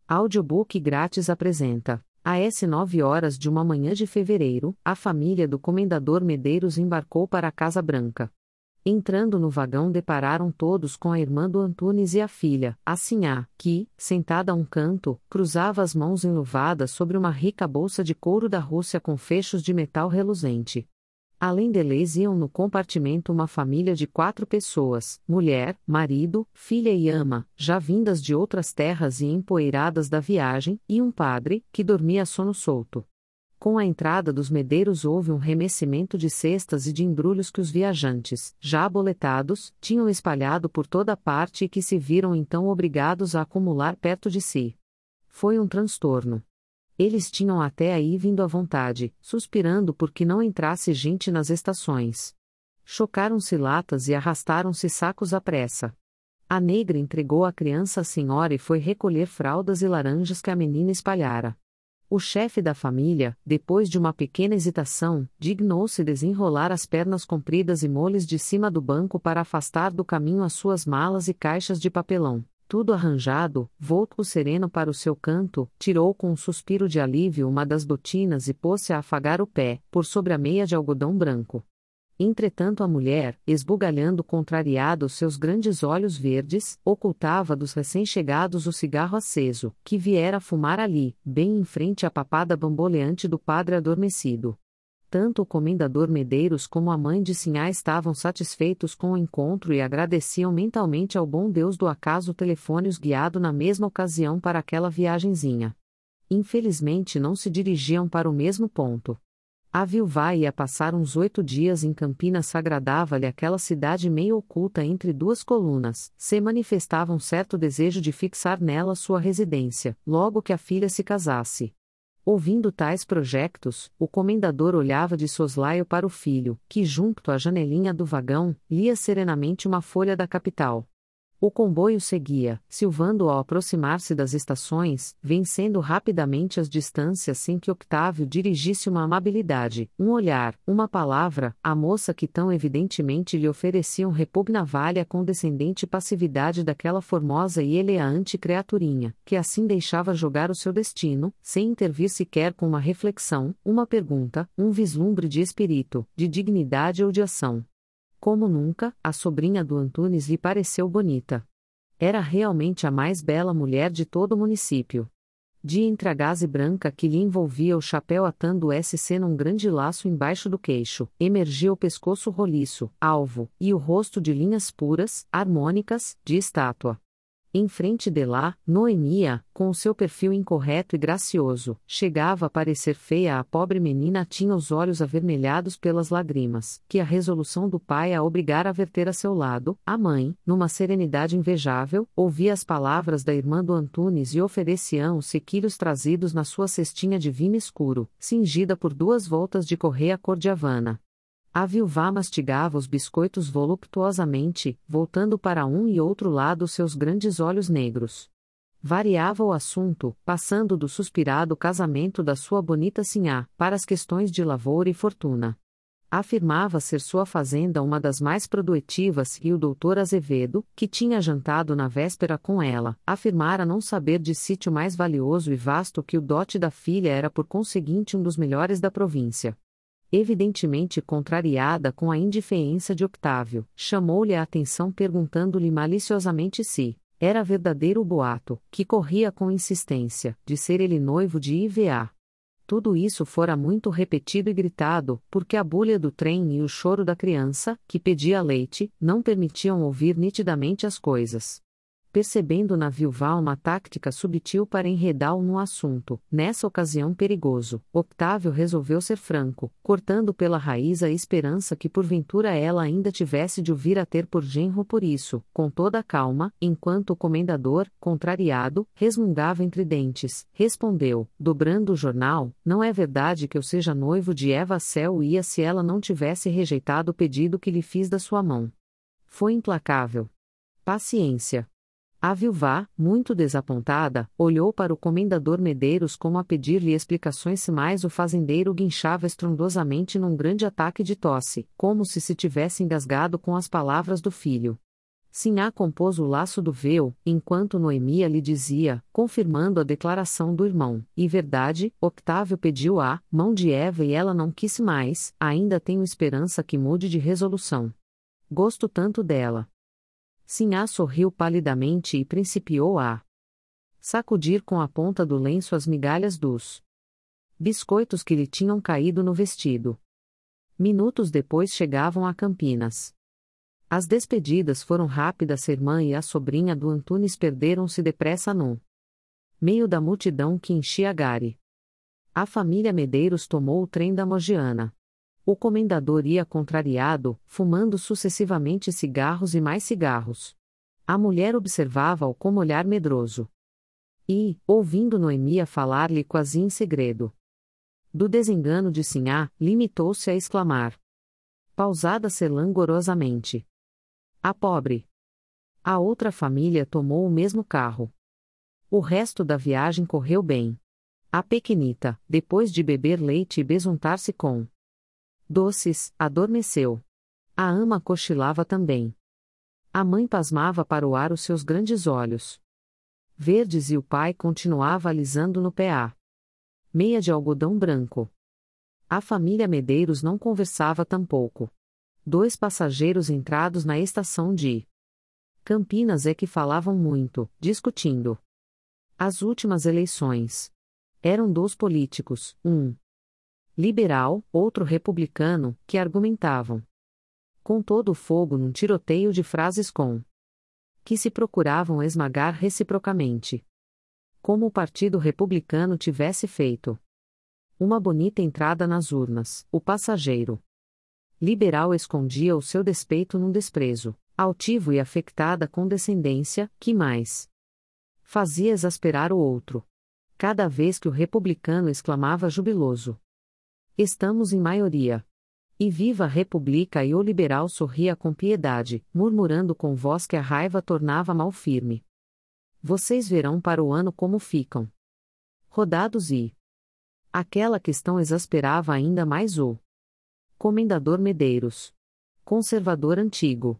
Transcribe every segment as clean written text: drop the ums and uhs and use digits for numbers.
Audiobook grátis apresenta. Às 9 horas de uma manhã de fevereiro, a família do Comendador Medeiros embarcou para a Casa Branca. Entrando no vagão, depararam todos com a irmã do Antunes e a filha, a Sinhá, que, sentada a um canto, cruzava as mãos enluvadas sobre uma rica bolsa de couro da Rússia com fechos de metal reluzente. Além deles iam no compartimento uma família de 4 pessoas, mulher, marido, filha e ama, já vindas de outras terras e empoeiradas da viagem, e um padre, que dormia a sono solto. Com a entrada dos Medeiros houve um remecimento de cestas e de embrulhos que os viajantes, já aboletados, tinham espalhado por toda parte e que se viram então obrigados a acumular perto de si. Foi um transtorno. Eles tinham até aí vindo à vontade, suspirando por que não entrasse gente nas estações. Chocaram-se latas e arrastaram-se sacos à pressa. A negra entregou a criança à senhora e foi recolher fraldas e laranjas que a menina espalhara. O chefe da família, depois de uma pequena hesitação, dignou-se desenrolar as pernas compridas e moles de cima do banco para afastar do caminho as suas malas e caixas de papelão. Tudo arranjado, voltou sereno para o seu canto, tirou com um suspiro de alívio uma das botinas e pôs-se a afagar o pé, por sobre a meia de algodão branco. Entretanto a mulher, esbugalhando contrariada os seus grandes olhos verdes, ocultava dos recém-chegados o cigarro aceso, que viera fumar ali, bem em frente à papada bamboleante do padre adormecido. Tanto o Comendador Medeiros como a mãe de Sinhá estavam satisfeitos com o encontro e agradeciam mentalmente ao bom Deus do acaso o telefone os guiado na mesma ocasião para aquela viagenzinha. Infelizmente não se dirigiam para o mesmo ponto. A viúva ia passar uns 8 dias em Campinas. Agradava-lhe aquela cidade meio oculta entre duas colunas, se manifestava um certo desejo de fixar nela sua residência, logo que a filha se casasse. Ouvindo tais projetos, o comendador olhava de soslaio para o filho, que junto à janelinha do vagão, lia serenamente uma folha da capital. O comboio seguia, silvando ao aproximar-se das estações, vencendo rapidamente as distâncias sem que Octávio dirigisse uma amabilidade, um olhar, uma palavra, à moça que tão evidentemente lhe ofereciam repugnava-lhe a condescendente passividade daquela formosa e eleante criaturinha, que assim deixava jogar o seu destino, sem intervir sequer com uma reflexão, uma pergunta, um vislumbre de espírito, de dignidade ou de ação. Como nunca, a sobrinha do Antunes lhe pareceu bonita. Era realmente a mais bela mulher de todo o município. De entre a gaze branca que lhe envolvia o chapéu atando SC num grande laço embaixo do queixo, emergia o pescoço roliço, alvo, e o rosto de linhas puras, harmônicas, de estátua. Em frente de lá, Noemia, com o seu perfil incorreto e gracioso, chegava a parecer feia. A pobre menina tinha os olhos avermelhados pelas lágrimas, que a resolução do pai a obrigara a verter a seu lado. A mãe, numa serenidade invejável, ouvia as palavras da irmã do Antunes e ofereciam os sequilhos trazidos na sua cestinha de vinho escuro, cingida por 2 voltas de correia cor de Havana. A viúva mastigava os biscoitos voluptuosamente, voltando para um e outro lado seus grandes olhos negros. Variava o assunto, passando do suspirado casamento da sua bonita Sinhá, para as questões de lavoura e fortuna. Afirmava ser sua fazenda uma das mais produtivas e o doutor Azevedo, que tinha jantado na véspera com ela, afirmara não saber de sítio mais valioso e vasto que o dote da filha era por conseguinte um dos melhores da província. Evidentemente contrariada com a indiferença de Octávio, chamou-lhe a atenção perguntando-lhe maliciosamente se era verdadeiro o boato, que corria com insistência, de ser ele noivo de Iva. Tudo isso fora muito repetido e gritado, porque a bulha do trem e o choro da criança, que pedia leite, não permitiam ouvir nitidamente as coisas. Percebendo na viúva uma tática subtil para enredá-lo no assunto, nessa ocasião perigoso, Octávio resolveu ser franco, cortando pela raiz a esperança que porventura ela ainda tivesse de o vir a ter por genro. Por isso, com toda a calma, enquanto o comendador, contrariado, resmungava entre dentes, respondeu, dobrando o jornal: não é verdade que eu seja noivo de Eva Céu ia se ela não tivesse rejeitado o pedido que lhe fiz da sua mão. Foi implacável. Paciência. A viúva, muito desapontada, olhou para o Comendador Medeiros como a pedir-lhe explicações, mas o fazendeiro guinchava estrondosamente num grande ataque de tosse, como se tivesse engasgado com as palavras do filho. Sinhá compôs o laço do véu, enquanto Noemia lhe dizia, confirmando a declaração do irmão: "E verdade, Octávio pediu a mão de Eva e ela não quis mais, ainda tenho esperança que mude de resolução. Gosto tanto dela." Sinhá sorriu palidamente e principiou a sacudir com a ponta do lenço as migalhas dos biscoitos que lhe tinham caído no vestido. Minutos depois chegavam a Campinas. As despedidas foram rápidas. A irmã e a sobrinha do Antunes perderam-se depressa no meio da multidão que enchia Gare. A família Medeiros tomou o trem da Mogiana. O comendador ia contrariado, fumando sucessivamente cigarros e mais cigarros. A mulher observava-o com olhar medroso. E, ouvindo Noemia falar-lhe quase em segredo do desengano de Sinhá, limitou-se a exclamar, pausada-se langorosamente: "A pobre!" A outra família tomou o mesmo carro. O resto da viagem correu bem. A pequenita, depois de beber leite e besuntar-se com doces, adormeceu. A ama cochilava também. A mãe pasmava para o ar os seus grandes olhos verdes e o pai continuava alisando no pé meia de algodão branco. A família Medeiros não conversava tampouco. 2 passageiros entrados na estação de Campinas é que falavam muito, discutindo as últimas eleições. Eram 2 políticos, um liberal, outro republicano, que argumentavam com todo o fogo num tiroteio de frases com que se procuravam esmagar reciprocamente. Como o Partido Republicano tivesse feito uma bonita entrada nas urnas, o passageiro liberal escondia o seu despeito num desprezo altivo e afectada condescendência, que mais fazia exasperar o outro. Cada vez que o republicano exclamava jubiloso: "Estamos em maioria. E viva a República!", e o liberal sorria com piedade, murmurando com voz que a raiva tornava mal firme: "Vocês verão para o ano como ficam rodados." E aquela questão exasperava ainda mais o comendador Medeiros, conservador antigo.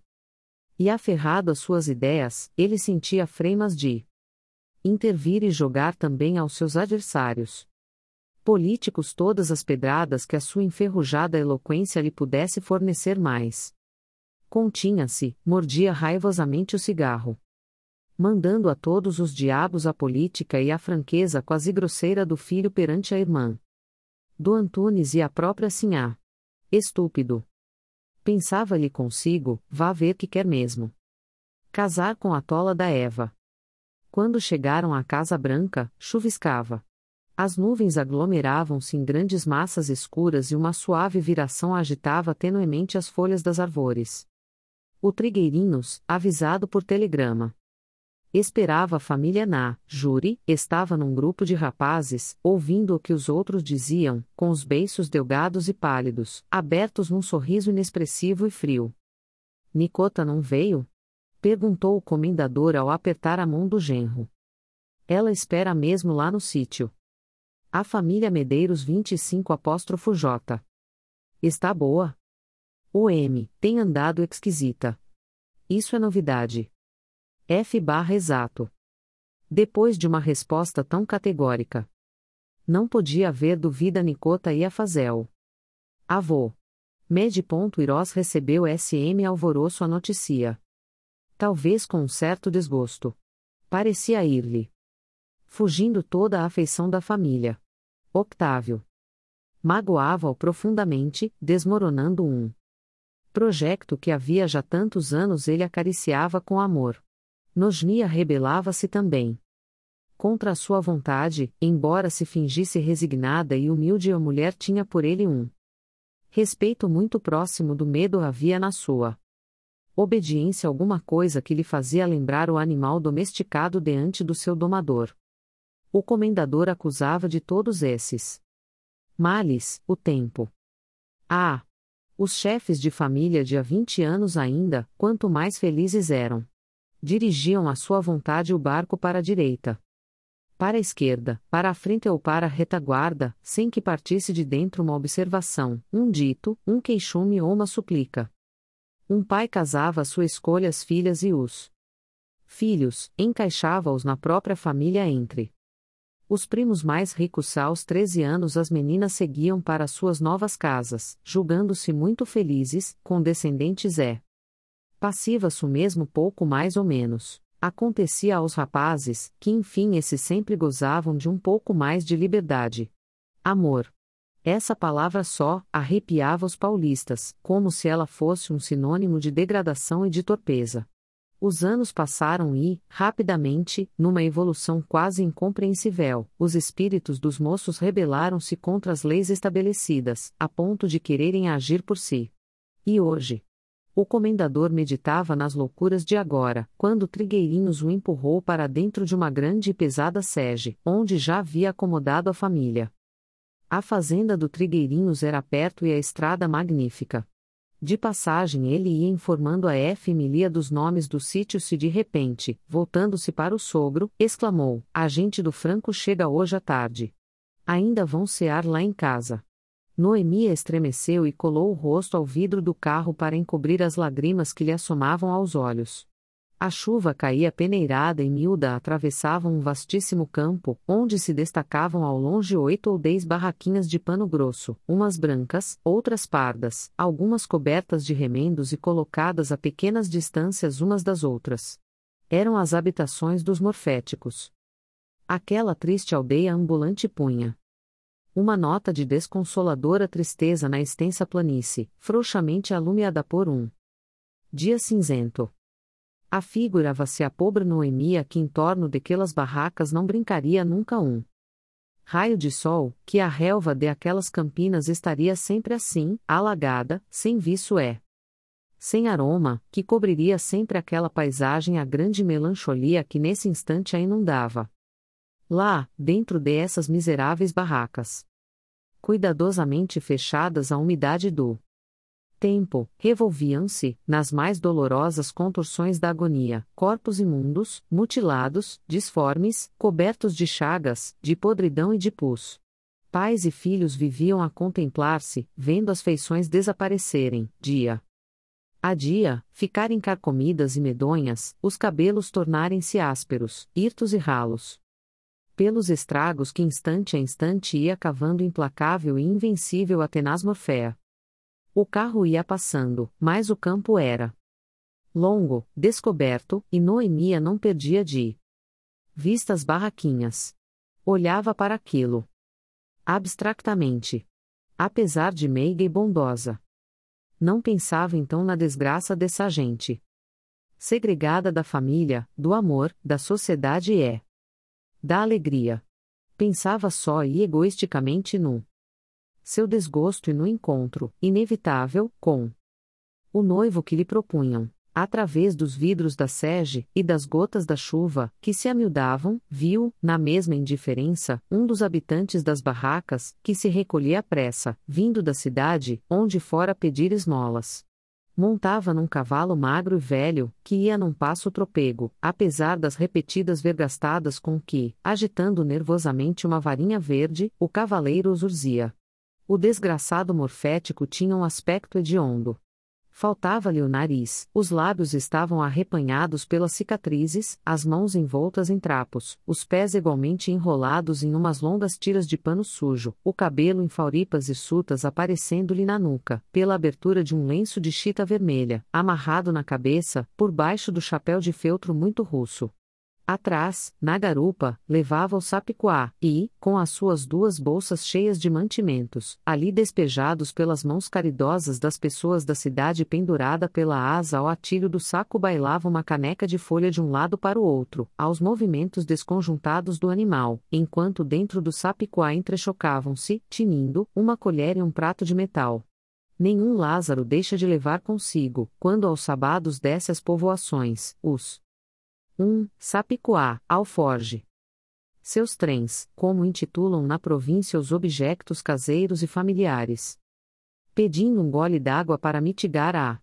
E aferrado às suas ideias, ele sentia freimas de intervir e jogar também aos seus adversários políticos todas as pedradas que a sua enferrujada eloquência lhe pudesse fornecer mais. Continha-se, mordia raivosamente o cigarro, mandando a todos os diabos a política e a franqueza quase grosseira do filho perante a irmã do Antunes e a própria Sinhá. Estúpido! Pensava-lhe consigo, vá ver que quer mesmo casar com a tola da Eva. Quando chegaram à Casa Branca, chuviscava. As nuvens aglomeravam-se em grandes massas escuras e uma suave viração agitava tenuemente as folhas das árvores. O Trigueirinhos, avisado por telegrama, esperava a família na júri, estava num grupo de rapazes, ouvindo o que os outros diziam, com os beiços delgados e pálidos, abertos num sorriso inexpressivo e frio. "Nicota não veio?" perguntou o comendador ao apertar a mão do genro. "Ela espera mesmo lá no sítio." A família Medeiros 25'J. "Está boa?" "O M. tem andado esquisita." "Isso é novidade." F/exato. Depois de uma resposta tão categórica, não podia haver dúvida. Nicota ia fazê-lo. Avô. Med.Irós recebeu SM alvoroço a notícia. Talvez com um certo desgosto. Parecia ir-lhe fugindo toda a afeição da família. Octávio magoava-o profundamente, desmoronando um projeto que havia já tantos anos ele acariciava com amor. Nosnia rebelava-se também contra a sua vontade, embora se fingisse resignada e humilde. A mulher tinha por ele um respeito muito próximo do medo. Havia na sua obediência alguma coisa que lhe fazia lembrar o animal domesticado diante do seu domador. O comendador acusava de todos esses males o tempo. Os chefes de família de há 20 anos ainda, quanto mais felizes eram. Dirigiam à sua vontade o barco para a direita, para a esquerda, para a frente ou para a retaguarda, sem que partisse de dentro uma observação, um dito, um queixume ou uma súplica. Um pai casava à sua escolha as filhas e os filhos, encaixava-os na própria família entre os primos mais ricos. Aos 13 anos as meninas seguiam para suas novas casas, julgando-se muito felizes, com descendentes passivas o mesmo pouco mais ou menos. Acontecia aos rapazes, que enfim esses sempre gozavam de um pouco mais de liberdade. Amor. Essa palavra só arrepiava os paulistas, como se ela fosse um sinônimo de degradação e de torpeza. Os anos passaram e, rapidamente, numa evolução quase incompreensível, os espíritos dos moços rebelaram-se contra as leis estabelecidas, a ponto de quererem agir por si. E hoje? O comendador meditava nas loucuras de agora, quando Trigueirinhos o empurrou para dentro de uma grande e pesada sege, onde já havia acomodado a família. A fazenda do Trigueirinhos era perto e a estrada magnífica. De passagem ele ia informando a Emilia dos nomes do sítio se de repente, voltando-se para o sogro, exclamou: "A gente do Franco chega hoje à tarde. Ainda vão cear lá em casa." Noemia estremeceu e colou o rosto ao vidro do carro para encobrir as lágrimas que lhe assomavam aos olhos. A chuva caía peneirada e miúda atravessava um vastíssimo campo, onde se destacavam ao longe 8 ou 10 barraquinhas de pano grosso, umas brancas, outras pardas, algumas cobertas de remendos e colocadas a pequenas distâncias umas das outras. Eram as habitações dos morféticos. Aquela triste aldeia ambulante punha uma nota de desconsoladora tristeza na extensa planície, frouxamente alumiada por um dia cinzento. Afigurava-se a pobre Noemia que em torno daquelas barracas não brincaria nunca um raio de sol, que a relva de aquelas campinas estaria sempre assim, alagada, sem viço sem aroma, que cobriria sempre aquela paisagem a grande melancholia que nesse instante a inundava. Lá, dentro dessas miseráveis barracas, cuidadosamente fechadas à umidade do tempo, revolviam-se, nas mais dolorosas contorções da agonia, corpos imundos, mutilados, disformes, cobertos de chagas, de podridão e de pus. Pais e filhos viviam a contemplar-se, vendo as feições desaparecerem, dia a dia, ficarem carcomidas e medonhas, os cabelos tornarem-se ásperos, hirtos e ralos. Pelos estragos que instante a instante ia cavando implacável e invencível a tenaz Morféa. O carro ia passando, mas o campo era longo, descoberto, e Noemia não perdia de vista as barraquinhas. Olhava para aquilo abstractamente. Apesar de meiga e bondosa. Não pensava então na desgraça dessa gente. Segregada da família, do amor, da sociedade e da alegria. Pensava só e egoisticamente no seu desgosto e no encontro, inevitável, com o noivo que lhe propunham, através dos vidros da sege, e das gotas da chuva, que se amiudavam, viu, na mesma indiferença, um dos habitantes das barracas, que se recolhia à pressa, vindo da cidade, onde fora pedir esmolas. Montava num cavalo magro e velho, que ia num passo trôpego, apesar das repetidas vergastadas com que, agitando nervosamente uma varinha verde, o cavaleiro os urzia. O desgraçado morfético tinha um aspecto hediondo. Faltava-lhe o nariz, os lábios estavam arrepanhados pelas cicatrizes, as mãos envoltas em trapos, os pés igualmente enrolados em umas longas tiras de pano sujo, o cabelo em fauripas hirsutas aparecendo-lhe na nuca, pela abertura de um lenço de chita vermelha, amarrado na cabeça, por baixo do chapéu de feltro muito russo. Atrás, na garupa, levava o sapicuá, e, com as suas 2 bolsas cheias de mantimentos, ali despejados pelas mãos caridosas das pessoas da cidade pendurada pela asa ao atilho do saco bailava uma caneca de folha de um lado para o outro, aos movimentos desconjuntados do animal, enquanto dentro do sapicuá entrechocavam-se, tinindo, uma colher e um prato de metal. Nenhum Lázaro deixa de levar consigo, quando aos sábados desce às povoações, os 1. Sapicuá, alforge. Seus trens, como intitulam na província os objetos caseiros e familiares. Pedindo um gole d'água para mitigar a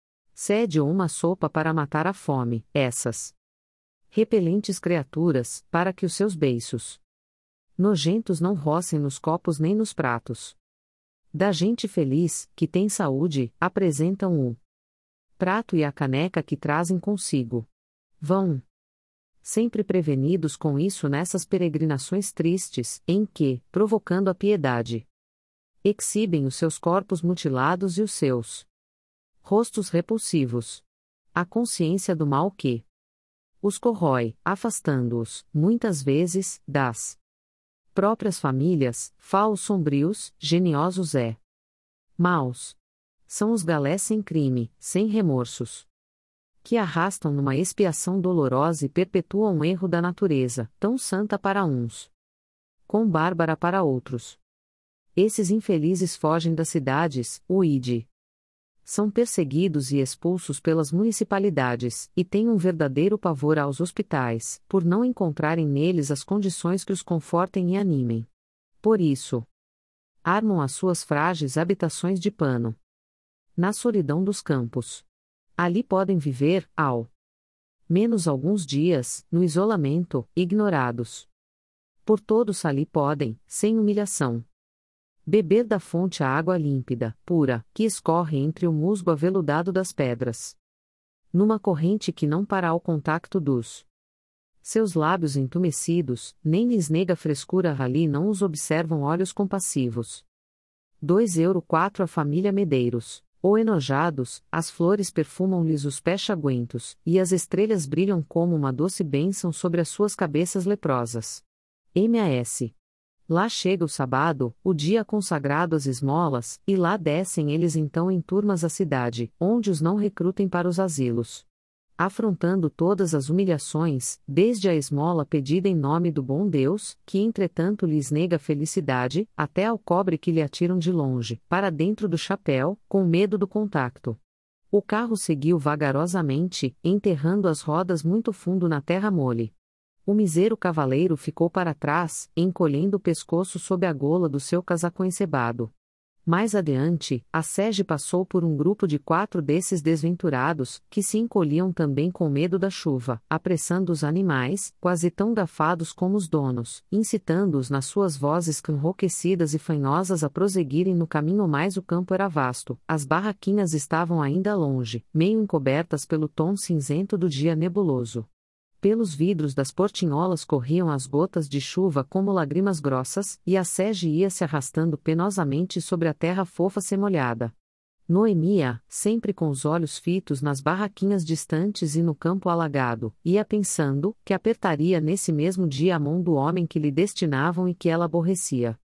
sede ou uma sopa para matar a fome, essas repelentes criaturas, para que os seus beiços nojentos não rocem nos copos nem nos pratos. Da gente feliz, que tem saúde, apresentam o prato e a caneca que trazem consigo. Vão sempre prevenidos com isso nessas peregrinações tristes, em que, provocando a piedade, exibem os seus corpos mutilados e os seus rostos repulsivos. A consciência do mal que os corrói, afastando-os, muitas vezes, das próprias famílias, falos sombrios, geniosos maus. São os galés sem crime, sem remorsos, que arrastam numa expiação dolorosa e perpetuam um erro da natureza, tão santa para uns, quão bárbara para outros. Esses infelizes fogem das cidades, uide. São perseguidos e expulsos pelas municipalidades, e têm um verdadeiro pavor aos hospitais, por não encontrarem neles as condições que os confortem e animem. Por isso, armam as suas frágeis habitações de pano na solidão dos campos. Ali podem viver, ao menos alguns dias, no isolamento, ignorados por todos. Ali podem, sem humilhação, beber da fonte a água límpida, pura, que escorre entre o musgo aveludado das pedras, numa corrente que não para ao contacto dos seus lábios entumecidos, nem lhes nega frescura. Ali não os observam olhos compassivos. 2,04 € a família Medeiros. Ou enojados, as flores perfumam-lhes os pés chaguentos, e as estrelas brilham como uma doce bênção sobre as suas cabeças leprosas. M.A.S. Lá chega o sábado, o dia consagrado às esmolas, e lá descem eles então em turmas à cidade, onde os não recrutem para os asilos. Afrontando todas as humilhações, desde a esmola pedida em nome do bom Deus, que entretanto lhes nega felicidade, até ao cobre que lhe atiram de longe, para dentro do chapéu, com medo do contacto. O carro seguiu vagarosamente, enterrando as rodas muito fundo na terra mole. O mísero cavaleiro ficou para trás, encolhendo o pescoço sob a gola do seu casaco encebado. Mais adiante, a sege passou por um grupo de 4 desses desventurados, que se encolhiam também com medo da chuva, apressando os animais, quase tão gafados como os donos, incitando-os nas suas vozes enrouquecidas e fanhosas a prosseguirem no caminho. Mais o campo era vasto, as barraquinhas estavam ainda longe, meio encobertas pelo tom cinzento do dia nebuloso. Pelos vidros das portinholas corriam as gotas de chuva como lágrimas grossas, e a sege ia se arrastando penosamente sobre a terra fofa semolhada. Noemia, sempre com os olhos fitos nas barraquinhas distantes e no campo alagado, ia pensando que apertaria nesse mesmo dia a mão do homem que lhe destinavam e que ela aborrecia.